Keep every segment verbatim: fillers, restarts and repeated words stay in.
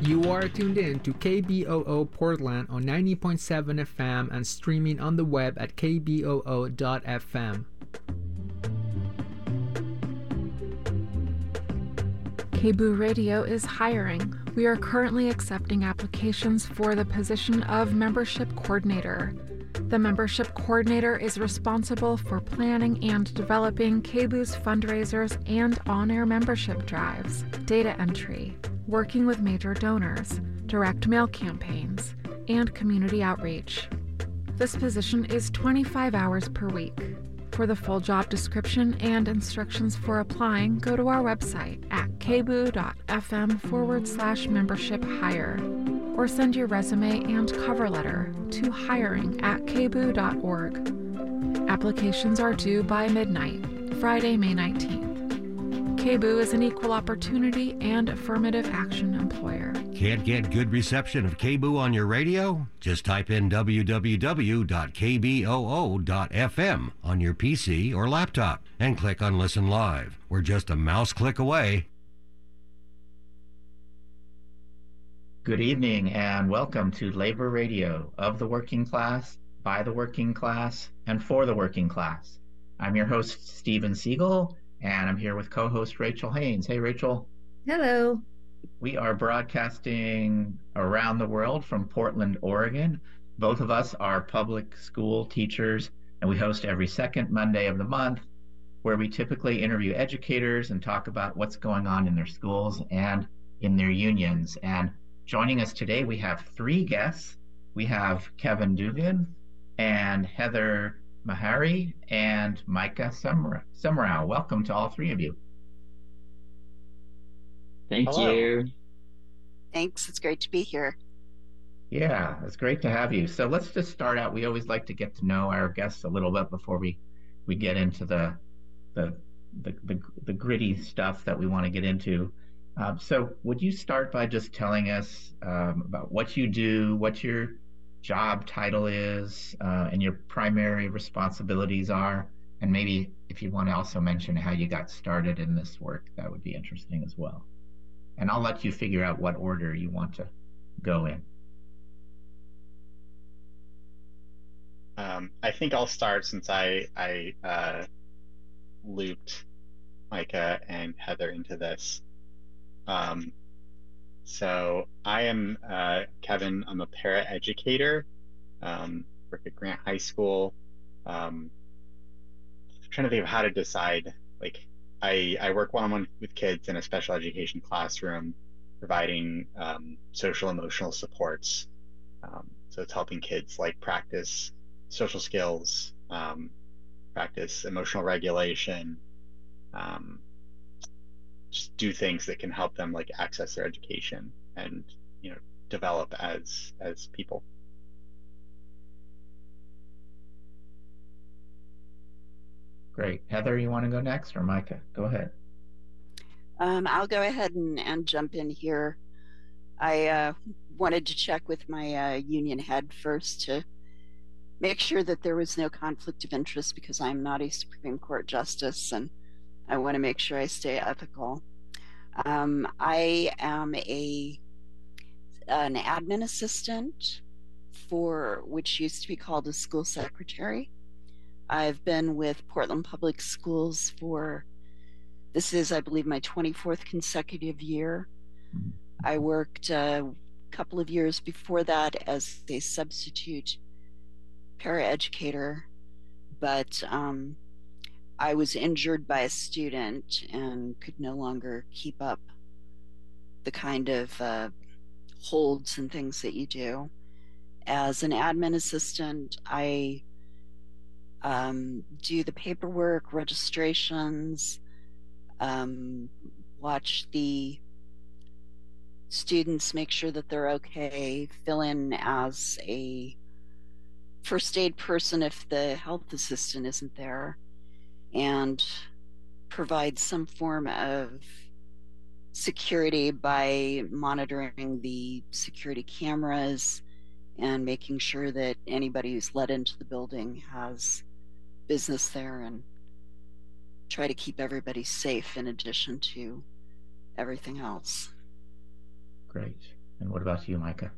You are tuned in to K B O O Portland on ninety point seven F M and streaming on the web at k b o o dot f m. K B O O Radio is hiring. We are currently accepting applications for the position of Membership Coordinator. The Membership Coordinator is responsible for planning and developing K B O O's fundraisers and on-air membership drives, data entry, working with major donors, direct mail campaigns, and community outreach. This position is twenty-five hours per week. For the full job description and instructions for applying, go to our website at kboo.fm forward slash membership hire or send your resume and cover letter to hiring at kboo.org. Applications are due by midnight, Friday, May nineteenth. K B O O is an equal opportunity and affirmative action employer. Can't get good reception of K B O O on your radio? Just type in w w w dot k b o o dot f m on your P C or laptop and click on Listen Live. We're just a mouse click away. Good evening and welcome to Labor Radio of the working class, by the working class, and for the working class. I'm your host, Steven Siegel, and I'm here with co-host Rachel Haynes. Hey, Rachel. Hello. We are broadcasting around the world from Portland, Oregon. Both of us are public school teachers, and we host every second Monday of the month, where we typically interview educators and talk about what's going on in their schools and in their unions. And joining us today, we have three guests. We have Kevin Dugan and Heather Mahari and Micah Summerow. Welcome to all three of you. Thank Hello. you. Thanks. It's great to be here. Yeah, it's great to have you. So let's just start out. We always like to get to know our guests a little bit before we, we get into the, the the the the gritty stuff that we want to get into. Um, so would you start by just telling us um, about what you do, what your job title is, uh, and your primary responsibilities are, and maybe if you want to also mention how you got started in this work, that would be interesting as well. And I'll let you figure out what order you want to go in. Um, I think I'll start since I, I uh, looped Micah and Heather into this. Um, so I am uh, Kevin. I'm a para-educator, um, work at Grant High School. Um, I'm trying to think of how to decide. Like, I, I work one-on-one with kids in a special education classroom, providing um, social emotional supports. Um, so it's helping kids like practice social skills, um, practice emotional regulation, um, just do things that can help them like access their education and, you know, develop as as people. Great. Heather, you want to go next, or Micah? Go ahead. Um, I'll go ahead and, and jump in here. I uh, wanted to check with my uh, union head first to make sure that there was no conflict of interest because I'm not a Supreme Court justice and I want to make sure I stay ethical. Um, I am a an admin assistant for which used to be called a school secretary. I've been with Portland Public Schools for, this is, I believe, my twenty-fourth consecutive year. I worked a couple of years before that as a substitute paraeducator, but um, I was injured by a student and could no longer keep up the kind of uh, holds and things that you do. As an admin assistant, I um, do the paperwork, registrations, um, watch the students, make sure that they're okay, fill in as a first aid person if the health assistant isn't there, and provide some form of security by monitoring the security cameras and making sure that anybody who's let into the building has business there, and try to keep everybody safe in addition to everything else. Great. And what about you, Micah?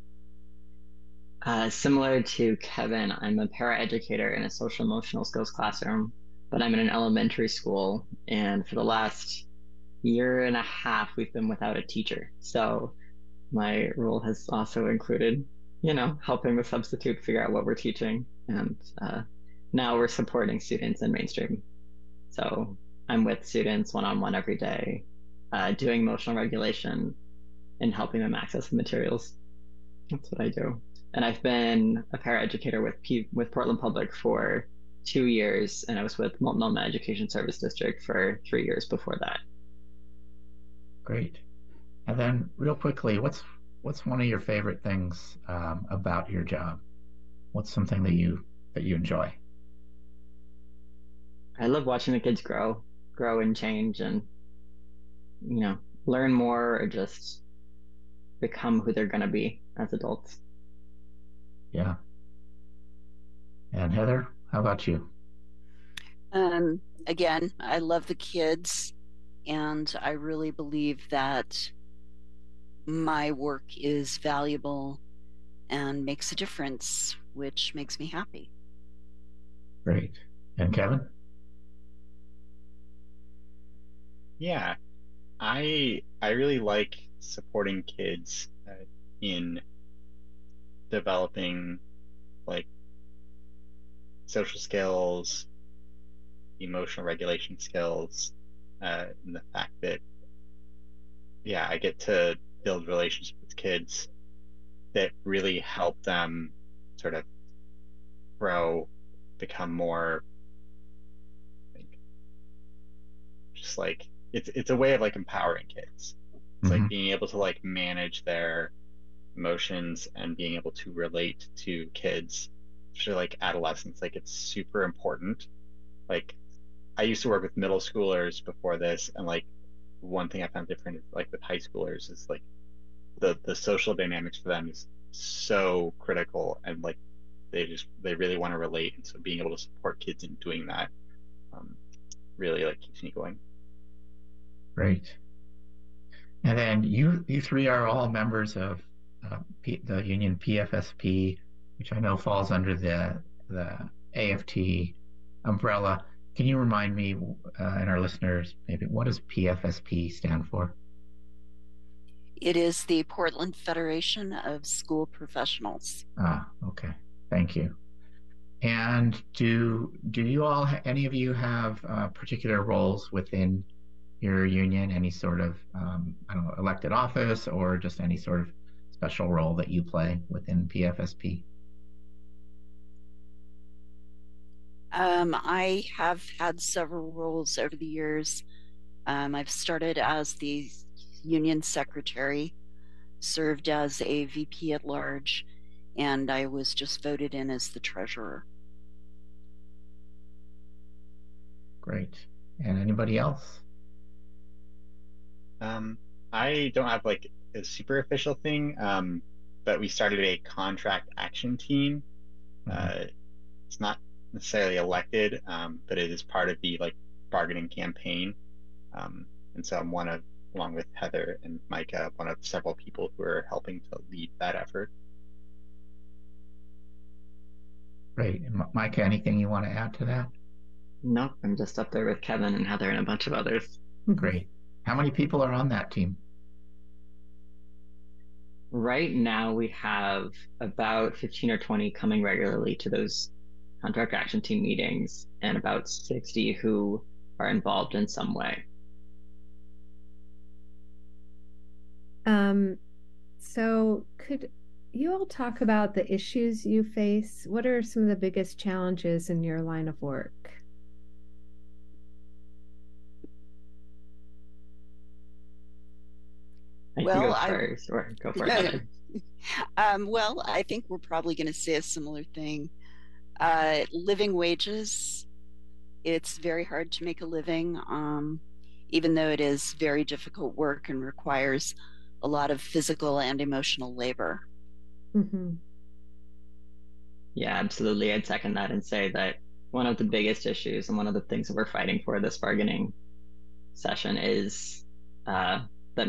Uh, similar to Kevin, I'm a paraeducator in a social emotional skills classroom, but I'm in an elementary school. And for the last year and a half, we've been without a teacher. So my role has also included, you know, helping the substitute figure out what we're teaching. And uh, now we're supporting students in mainstream. So I'm with students one-on-one every day, uh, doing emotional regulation and helping them access the materials. That's what I do. And I've been a paraeducator with P with Portland Public for two years, and I was with Multnomah Education Service District for three years before that. Great. And then, real quickly, what's what's one of your favorite things um, about your job? What's something that you that you enjoy? I love watching the kids grow, grow and change, and you know, learn more or just become who they're going to be as adults. Yeah. And Heather, how about you? Um, again, I love the kids, and I really believe that my work is valuable and makes a difference, which makes me happy. Great. And Kevin? Yeah, I I really like supporting kids uh, in developing like social skills, emotional regulation skills, uh, and the fact that, yeah, I get to build relationships with kids that really help them sort of grow, become more, I think, just like, it's it's a way of like empowering kids. It's Mhm. like being able to like manage their emotions and being able to relate to kids, especially like adolescents. Like it's super important. Like I used to work with middle schoolers before this, and like one thing I found different like with high schoolers is like the the social dynamics for them is so critical, and like they just they really want to relate, and so being able to support kids in doing that um, really like keeps me going. Great. And then you you three are all members of uh, P, the union P F S P, which I know falls under the the A F T umbrella. Can you remind me uh, and our listeners maybe what does P F S P stand for? It is the Portland Federation of School Professionals. Ah, okay. Thank you. And do do you all any of you have uh, particular roles within your union? Any sort of um, I don't know, elected office or just any sort of special role that you play within P F S P? Um, I have had several roles over the years. Um, I've started as the union secretary, served as a V P at large, and I was just voted in as the treasurer. Great. And anybody else? Um, I don't have like a super official thing, um, but we started a contract action team. Mhm. Uh, it's not necessarily elected, um, but it is part of the like bargaining campaign. Um, and so I'm one of, along with Heather and Micah, one of several people who are helping to lead that effort. Great. And M- Micah, anything you want to add to that? Nope, I'm just up there with Kevin and Heather and a bunch of others. Great. How many people are on that team? Right now, we have about fifteen or twenty coming regularly to those contract action team meetings, and about sixty who are involved in some way. Um, so could you all talk about the issues you face? What are some of the biggest challenges in your line of work? I Well, can go I- first, or go for it. No, Heather. Um, well, I think we're probably going to say a similar thing. Uh, living wages, it's very hard to make a living, um, even though it is very difficult work and requires a lot of physical and emotional labor. Mm-hmm. Yeah, absolutely. I'd second that and say that one of the biggest issues and one of the things that we're fighting for this bargaining session is uh, that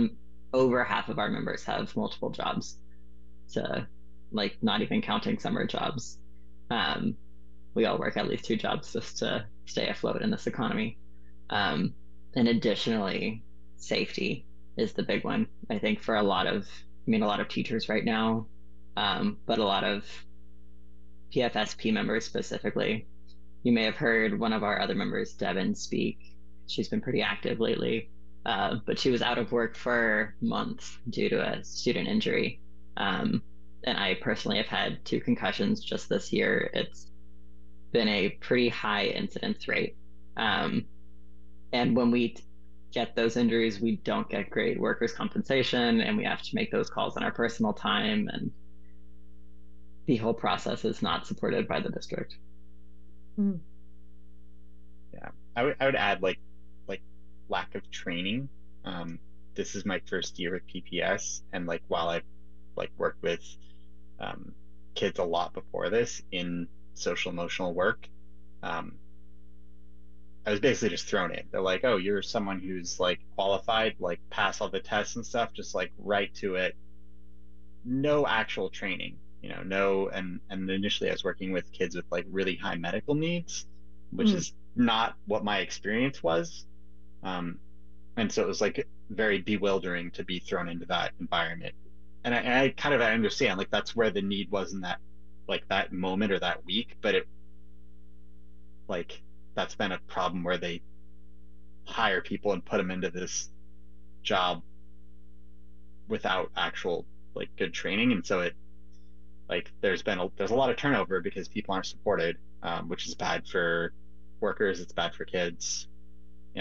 over half of our members have multiple jobs, to like not even counting summer jobs. Um, we all work at least two jobs just to stay afloat in this economy. Um, and additionally, safety is the big one, I think, for a lot of, I mean, a lot of teachers right now, um, but a lot of P F S P members specifically. You may have heard one of our other members, Devin, speak. She's been pretty active lately, uh, but she was out of work for months due to a student injury. Um, and I personally have had two concussions just this year. It's been a pretty high incidence rate. Um, and when we t- get those injuries, we don't get great workers' compensation, and we have to make those calls on our personal time. And the whole process is not supported by the district. Mm. Yeah, I would I would add like like lack of training. Um, this is my first year with P P S, and like while I've like worked with um, kids a lot before this in social emotional work, um, I was basically just thrown in. They're like, "Oh, you're someone who's like qualified, like pass all the tests and stuff, just like right to it." No actual training. You know, no, and and initially I was working with kids with like really high medical needs, which mm. is not what my experience was, um, and so it was like very bewildering to be thrown into that environment. And I, and I kind of understand like that's where the need was in that like that moment or that week, but it like that's been a problem where they hire people and put them into this job without actual like good training, and so it. Like there's been a, there's a lot of turnover because people aren't supported, um, which is bad for workers. It's bad for kids. Yeah.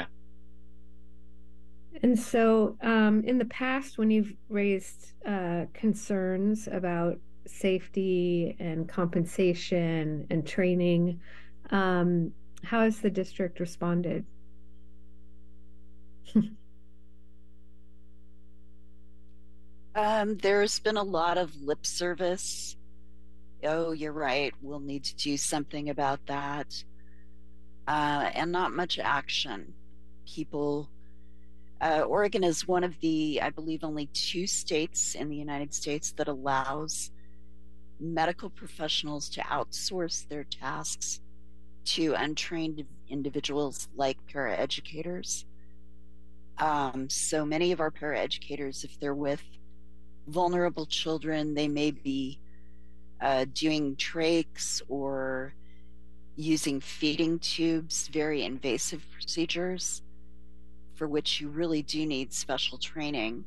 And so um, in the past, when you've raised uh, concerns about safety and compensation and training, um, how has the district responded? Um, there's been a lot of lip service. Oh, you're right. We'll need to do something about that. Uh, and not much action. People, uh, Oregon is one of the, I believe, only two states in the United States that allows medical professionals to outsource their tasks to untrained individuals like paraeducators. Um, so many of our paraeducators, if they're with vulnerable children, they may be uh, doing trachs or using feeding tubes, very invasive procedures for which you really do need special training.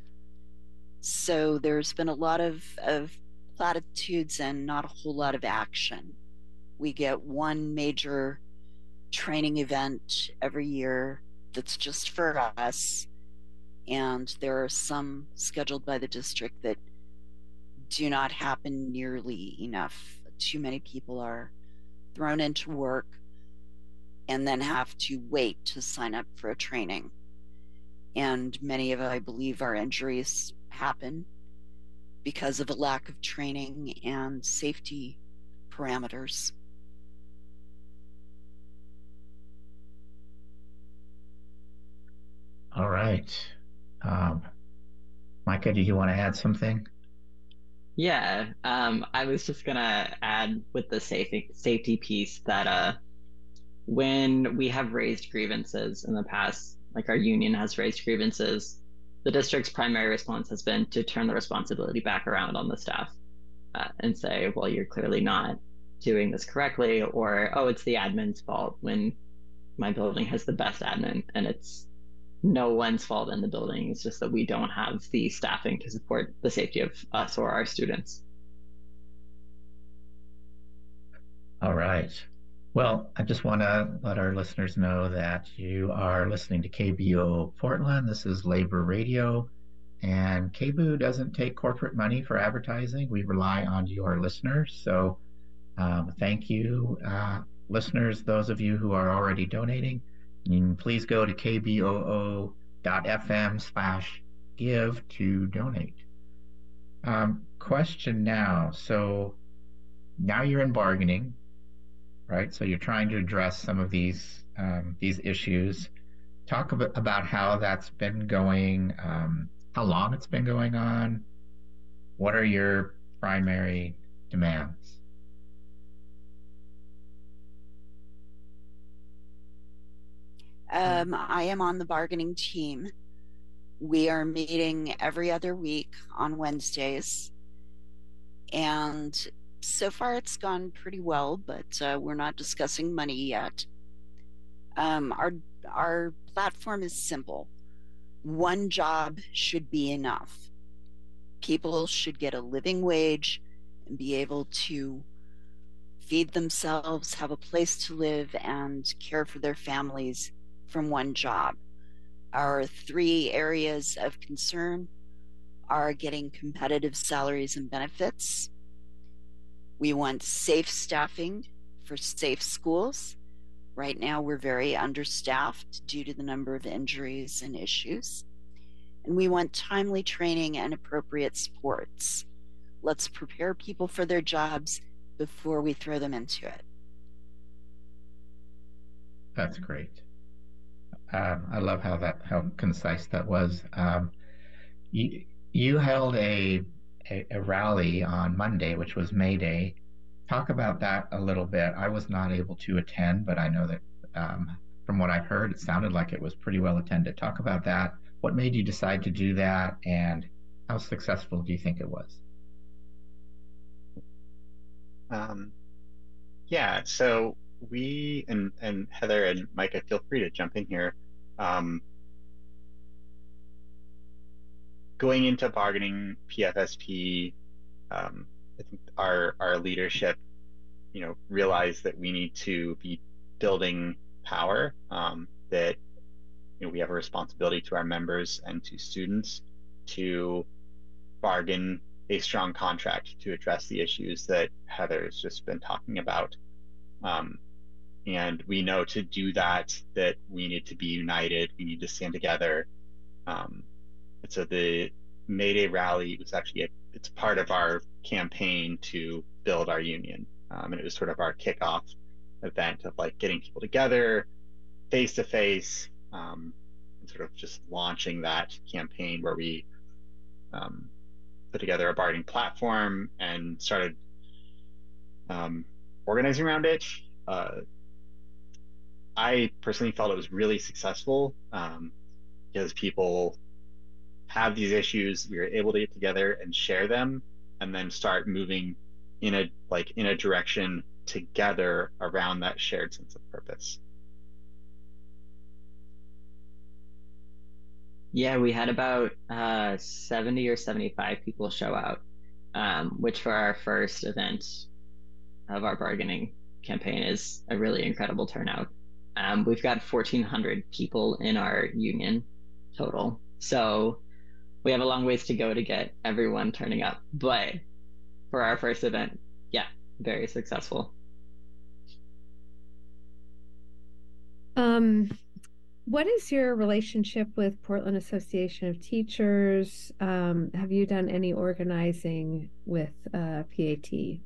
So there's been a lot of, of platitudes and not a whole lot of action. We get one major training event every year that's just for us. And there are some scheduled by the district that do not happen nearly enough. Too many people are thrown into work and then have to wait to sign up for a training. And many of, I believe, our injuries happen because of a lack of training and safety parameters. All right. Um, Micah, do you want to add something? Yeah, um, I was just gonna add with the safety safety piece that uh, when we have raised grievances in the past, like our union has raised grievances, the district's primary response has been to turn the responsibility back around on the staff uh, and say, well, you're clearly not doing this correctly, or, oh, it's the admin's fault, when my building has the best admin and it's no one's fault in the building. It's just that we don't have the staffing to support the safety of us or our students. All right. Well, I just want to let our listeners know that you are listening to K B O O Portland. This is Labor Radio, and K B O O doesn't take corporate money for advertising. We rely on your listeners. So um, thank you, uh, listeners, those of you who are already donating. And please go to k b o o dot f m slash give to donate. Um, question now. So now you're in bargaining, right? So you're trying to address some of these um, these issues. Talk about, about how that's been going. Um, how long it's been going on? What are your primary demands? Um, I am on the bargaining team. We are meeting every other week on Wednesdays. And so far it's gone pretty well, but uh, we're not discussing money yet. Um, our, our platform is simple. One job should be enough. People should get a living wage and be able to feed themselves, have a place to live, and care for their families from one job. Our three areas of concern are getting competitive salaries and benefits. We want safe staffing for safe schools. Right now, we're very understaffed due to the number of injuries and issues. And we want timely training and appropriate supports. Let's prepare people for their jobs before we throw them into it. That's great. Um, I love how that how concise that was. Um, you you held a, a a rally on Monday, which was May Day. Talk about that a little bit. I was not able to attend, but I know that um, from what I've heard, it sounded like it was pretty well attended. Talk about that. What made you decide to do that, and how successful do you think it was? Um, yeah, so we, and, and Heather and Micah, feel free to jump in here. Um, going into bargaining P F S P, um, I think our, our leadership, you know, realized that we need to be building power, um, that, you know, we have a responsibility to our members and to students to bargain a strong contract to address the issues that Heather's just been talking about. Um, and we know to do that, that we need to be united, we need to stand together. Um, and so the May Day rally was actually, a, it's part of our campaign to build our union. Um, and it was sort of our kickoff event of like getting people together face to face, um, and sort of just launching that campaign where we um, put together a bargaining platform and started um, organizing around it. Uh, I personally felt it was really successful um, because people have these issues. We were able to get together and share them, and then start moving in a like in a direction together around that shared sense of purpose. Yeah, we had about uh, seventy or seventy-five people show out, um, which for our first event of our bargaining campaign is a really incredible turnout. Um, we've got fourteen hundred people in our union total. So we have a long ways to go to get everyone turning up. But for our first event, yeah, very successful. Um, what is your relationship with Portland Association of Teachers? Um, have you done any organizing with uh, P A T?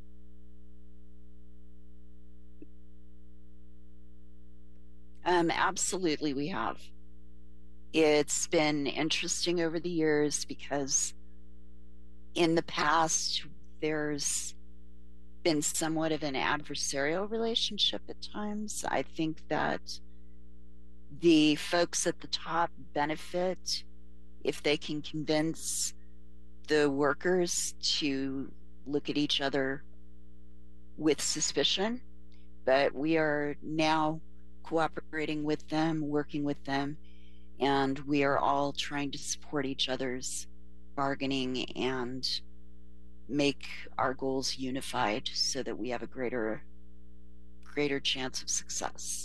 Um, absolutely, we have. It's been interesting over the years because in the past, there's been somewhat of an adversarial relationship at times. I think that the folks at the top benefit if they can convince the workers to look at each other with suspicion. But we are now cooperating with them, working with them, and we are all trying to support each other's bargaining and make our goals unified so that we have a greater greater chance of success.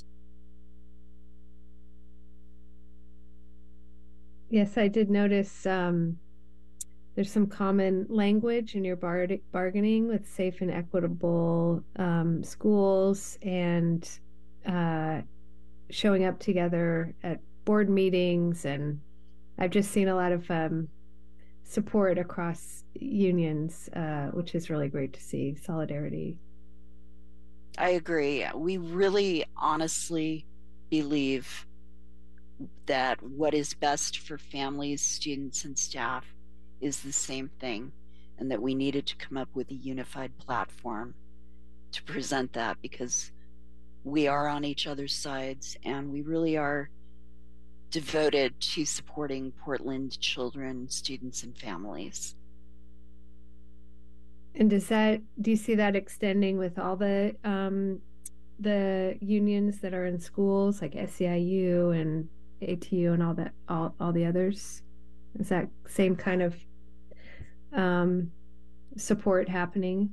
Yes, I did notice um, there's some common language in your bar bargaining with safe and equitable um, schools and uh, showing up together at board meetings. And I've just seen a lot of um, support across unions, uh, which is really great to see. Solidarity. I agree. We really honestly believe that what is best for families, students, and staff is the same thing, and that we needed to come up with a unified platform to present that, because we are on each other's sides and we really are devoted to supporting Portland children, students, and families. And does that, do you see that extending with all the um, the unions that are in schools, like S E I U and A T U and all that, all, all the others? Is that same kind of um, support happening?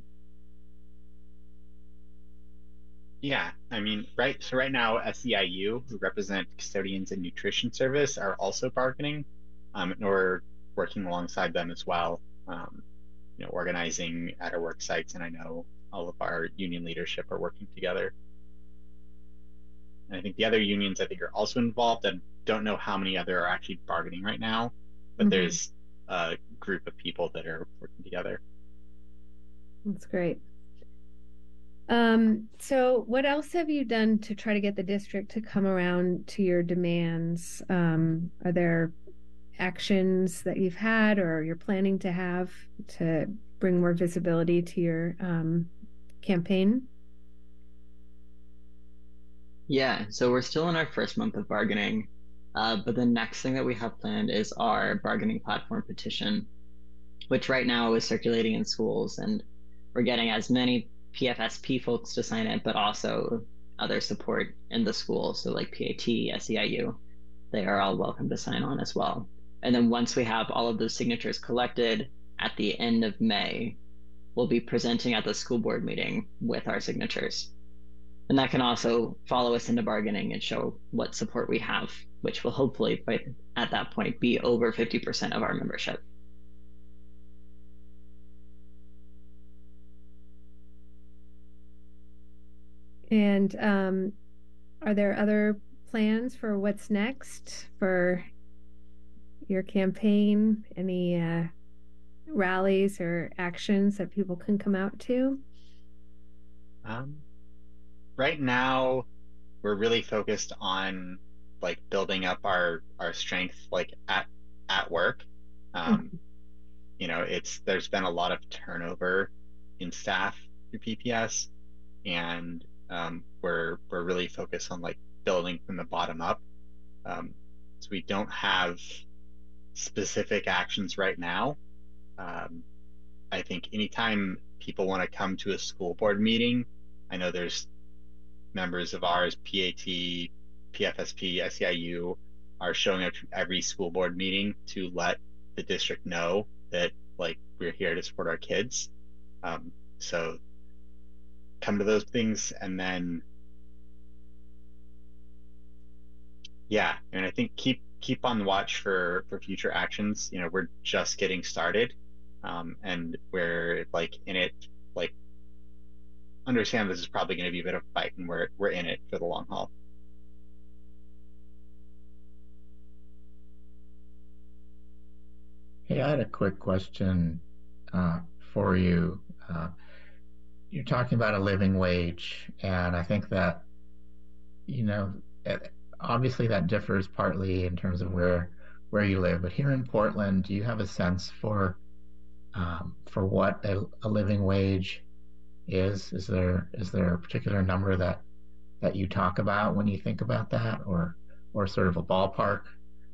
Yeah, I mean, right. So right now, S E I U, who represent custodians and nutrition service, are also bargaining, um, and we're working alongside them as well. Um, you know, organizing at our work sites, and I know all of our union leadership are working together. And I think the other unions, I think, are also involved, and don't know how many other are actually bargaining right now, but mm-hmm. there's a group of people that are working together. That's great. Um, so what else have you done to try to get the district to come around to your demands? Um, are there actions that you've had or you're planning to have to bring more visibility to your um, campaign? Yeah, so we're still in our first month of bargaining, uh, but the next thing that we have planned is our bargaining platform petition, which right now is circulating in schools, and we're getting as many P F S P folks to sign it, but also other support in the school. So like P A T, S E I U, they are all welcome to sign on as well. And then once we have all of those signatures collected at the end of May, we'll be presenting at the school board meeting with our signatures. And that can also follow us into bargaining and show what support we have, which will hopefully, by at that point, be over fifty percent of our membership. And um, are there other plans for what's next for your campaign? Any uh, rallies or actions that people can come out to? Um, right now, we're really focused on like building up our our strength, like at at work. Um, mm-hmm. You know, it's there's been a lot of turnover in staff through P P S, and Um, we're we're really focused on like building from the bottom up. Um, so we don't have specific actions right now. Um, I think anytime people want to come to a school board meeting, I know there's members of ours, P A T, P F S P, S E I U, are showing up to every school board meeting to let the district know that like we're here to support our kids. Um, so come to those things, and then yeah, and I think keep keep on the watch for for future actions. You know, we're just getting started, um, and we're like in it. Like, understand this is probably going to be a bit of a fight, and we're we're in it for the long haul. Hey, I had a quick question uh, for you. Uh, You're talking about a living wage, and I think that, you know, obviously that differs partly in terms of where where you live. But here in Portland, do you have a sense for um, for what a, a living wage is? Is there is there a particular number that that you talk about when you think about that, or or sort of a ballpark?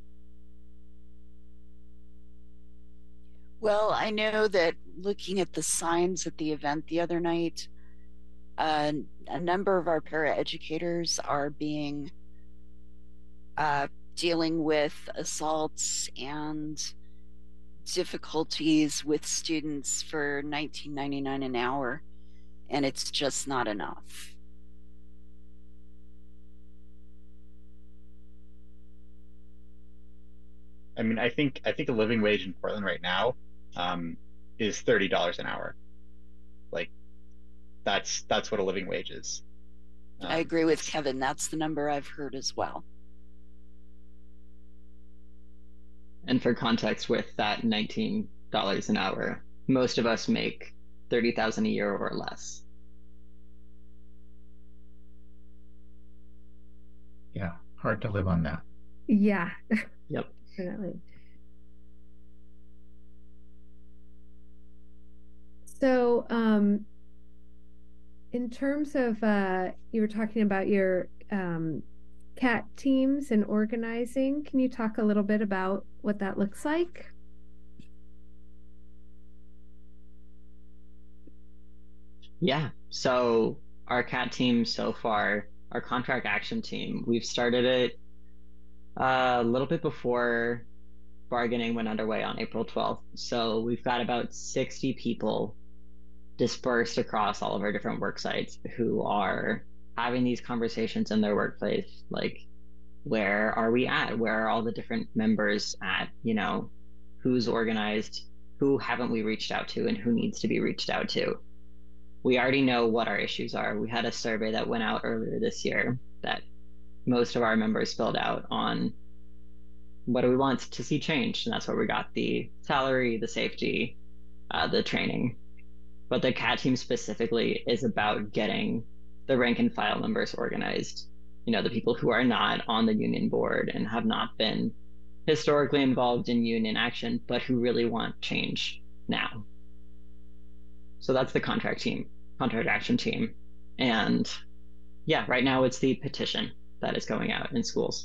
Well, I know that looking at the signs at the event the other night, uh, a number of our paraeducators are being uh, dealing with assaults and difficulties with students for nineteen ninety-nine an hour, and it's just not enough. I mean, I think I think a living wage in Portland right now um, is thirty dollars an hour. Like, that's that's what a living wage is. Um, I agree with Kevin. That's the number I've heard as well. And for context, with that nineteen dollars an hour, most of us make thirty thousand dollars a year or less. Yeah, hard to live on that. Yeah. Yep. Definitely. So, um, in terms of, uh, you were talking about your um, C A T teams and organizing. Can you talk a little bit about what that looks like? Yeah. So our C A T team so far, our contract action team, we've started it uh, a little bit before bargaining went underway on April twelfth. So we've got about sixty people dispersed across all of our different work sites who are having these conversations in their workplace. Like, where are we at? Where are all the different members at? You know, who's organized? Who haven't we reached out to, and who needs to be reached out to? We already know what our issues are. We had a survey that went out earlier this year that most of our members filled out on what do we want to see changed, and that's where we got the salary, the safety, uh, the training. But the C A T team specifically is about getting the rank and file members organized. You know, the people who are not on the union board and have not been historically involved in union action, but who really want change now. So that's the contract team, contract action team. And yeah, right now it's the petition that is going out in schools.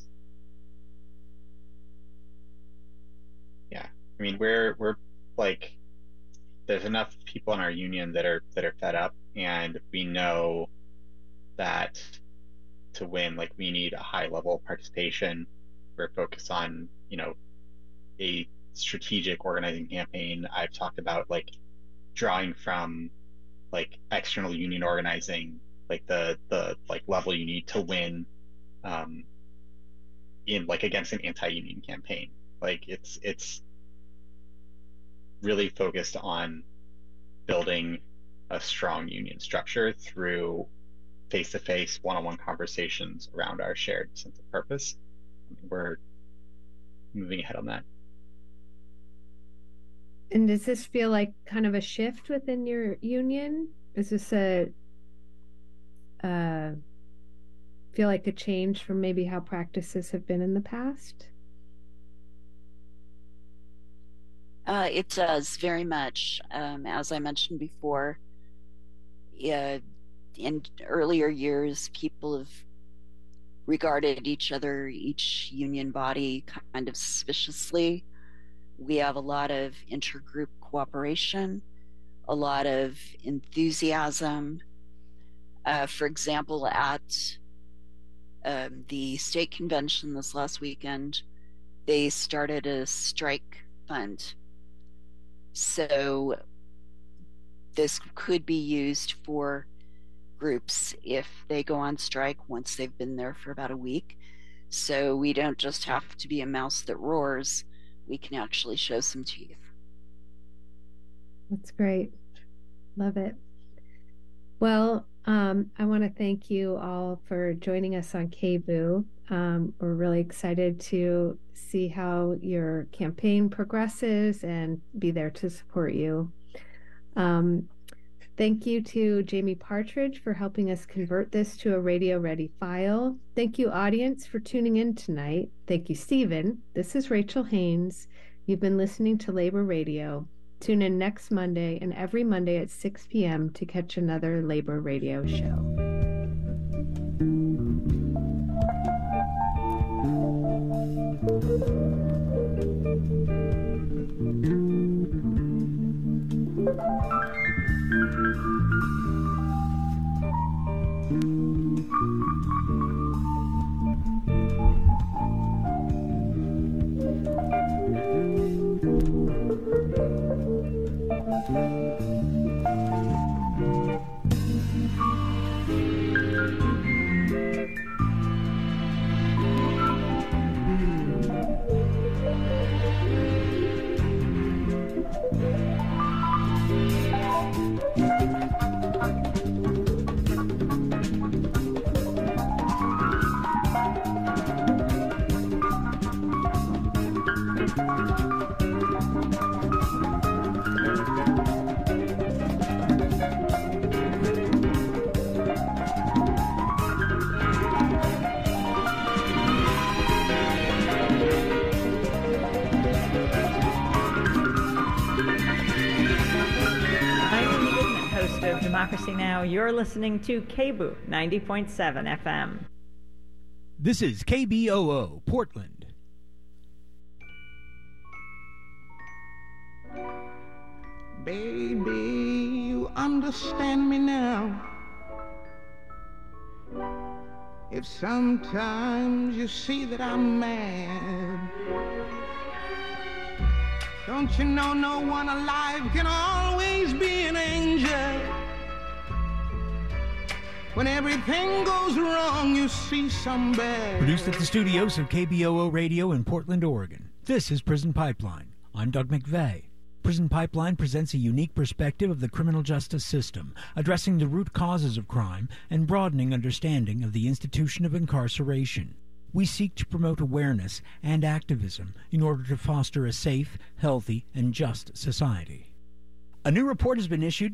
Yeah, I mean, we're we're like, there's enough people in our union that are that are fed up, and we know that to win, like, we need a high level of participation. We're focused on, you know, a strategic organizing campaign. I've talked about like drawing from like external union organizing, like the the like level you need to win um, in like against an anti-union campaign. Like it's it's really focused on building a strong union structure through face-to-face, one-on-one conversations around our shared sense of purpose. We're moving ahead on that. And does this feel like kind of a shift within your union? Is this a uh, feel like a change from maybe how practices have been in the past? Uh, it does very much. Um, as I mentioned before, yeah, in earlier years, people have regarded each other, each union body, kind of suspiciously. We have a lot of intergroup cooperation, a lot of enthusiasm. Uh, for example, at um, the state convention this last weekend, they started a strike fund. So this could be used for groups if they go on strike once they've been there for about a week. So we don't just have to be a mouse that roars, we can actually show some teeth. That's great. Love it. Well, um, I want to thank you all for joining us on K B U. Um, we're really excited to see how your campaign progresses and be there to support you. Um, thank you to Jamie Partridge for helping us convert this to a radio-ready file. Thank you, audience, for tuning in tonight. Thank you, Stephen. This is Rachel Haynes. You've been listening to Labor Radio. Tune in next Monday and every Monday at six p.m. to catch another Labor Radio show. of Democracy Now!, you're listening to K B O O ninety point seven F M. This is K B O O, Portland. Baby, you understand me now. If sometimes you see that I'm mad, don't you know no one alive can always be an angel? When everything goes wrong, you see some bad. Produced at the studios of K B O O Radio in Portland, Oregon. This is Prison Pipeline. I'm Doug McVeigh. Prison Pipeline presents a unique perspective of the criminal justice system, addressing the root causes of crime and broadening understanding of the institution of incarceration. We seek to promote awareness and activism in order to foster a safe, healthy, and just society. A new report has been issued